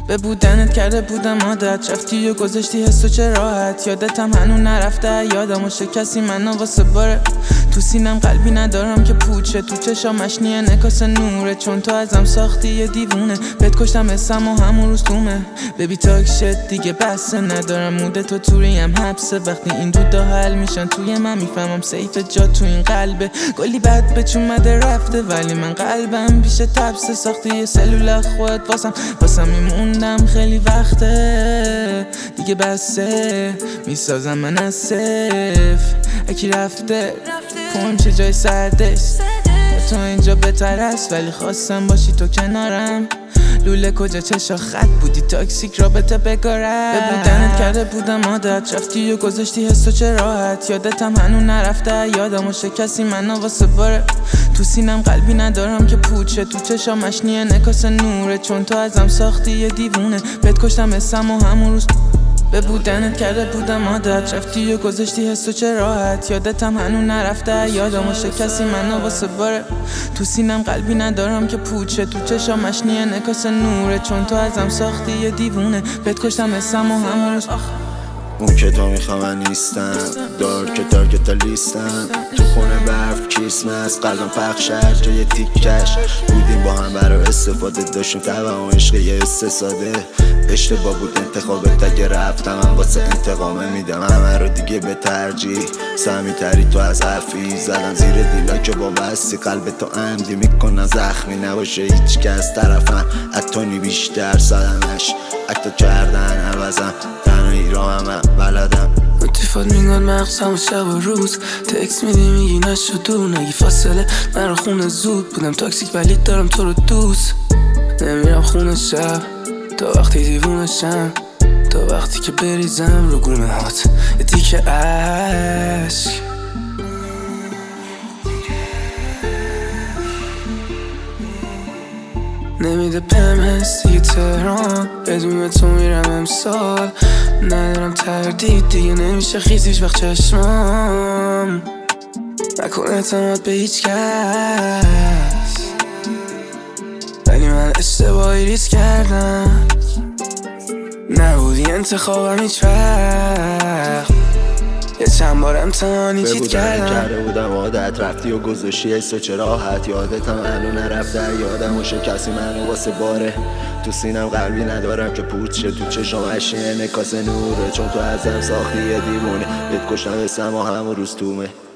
به بودنت کرده بودم عادت، رفتی و گذاشتی حسو چه راحت. یادتم هنوز نرفته، یادم و شکستی منو واسه باره. تو سینم قلبی ندارم که پوچه، تو چشامش نیه نکاس نوره. چون تو ازم ساختی یه دیوونه، بهت کشتم اسم و همون روز تومه. ببی تاک شد دیگه بسه، ندارم موده تو توریم حبسه. وقتی این دوتا حل میشن توی من میفهمم سیف جا تو این قلبه. گلی بد به چون مده رفته ولی من قلبم بیشه تبسه. ساختی یه سلول خود واسم میموندم خیلی وقته دیگه بسه. میسازم من از صف اکی رفته کنم چه جای سردش. تو اینجا بهتر است ولی خواستم باشی تو کنارم. لوله کجا چشا خط بودی تاکسیک رابطه بگاره. به بودنت کرده بودم عادت، رفتی و گذاشتی حسو چه راحت. یادتم هنوز نرفته، یادم و شکستی منو واسه باره. تو سینم قلبی ندارم که پوچه، تو چشامش نیه نکاس نوره. چون تو ازم ساختی یه دیوونه، بهت کشتم اسم و همون روز. به بودنت کرده بودم عادت، رفتی و گذاشتی حسو چه راحت. یادتم هنوز نرفته، یادم و شکستی منو واسه باره. تو سینم قلبی ندارم که پوچه، تو چشامش نیه نکاس نوره. چون تو ازم ساختی یه دیوونه، بهت کشتم اسم و همون روز. اون که تو میخوام من نیستم، دارک تا لیستم. تو خونه برف کریسمس، قلبم پخشش جای تیکش. بودیم با هم برای استفاده، داشتیم طبعا و عشق یه استساده. اشتباه بود انتخابت اگه رفتم، من واسه انتقامه میدم همه رو دیگه به ترجیح. سمی تری تو از حرفی زدن زیر دیلا که با بستی قلب تو عمدی میکنن زخمی نباشه هیچ که از طرفم. اتونی بیشتر سادمش اکتا کردن عوضم، تنهایی را همه بلدم. نوتیفات میگن مغزم شب و روز، تکس میدی میگی نشد دور نگی فاصله. من رو خونه زود بودم تاکسیک ولی دارم تو رو دوست. نمیرم خونه شب تا وقتی دیوونشم، تا وقتی که بریزم رو گونه هات یه تیکه عشق. نمیده بهم حس دیگه تهران، بدون تو میرم امسال. ندارم تردید دیگه نمیشه خیز هیچ وقت چشمام. نکن اعتماد به هیچ کس ولی من اشتباهی ریز کردم. نبودی انتخابم هیچ وقت، یه چند بار امتحانی چیت کردم. کرده بودم عادت، رفتی و گذاشتی حسو چه راحت. یادتم هنو نرفته، یادم و شکستی منو واسه باره. تو سینم قلبی ندارم که پوچ شه، تو چشامش نکاس نوره. چون تو ازم ساختی یه دیوونه، بهت کشتم اسم و همون روز تومه.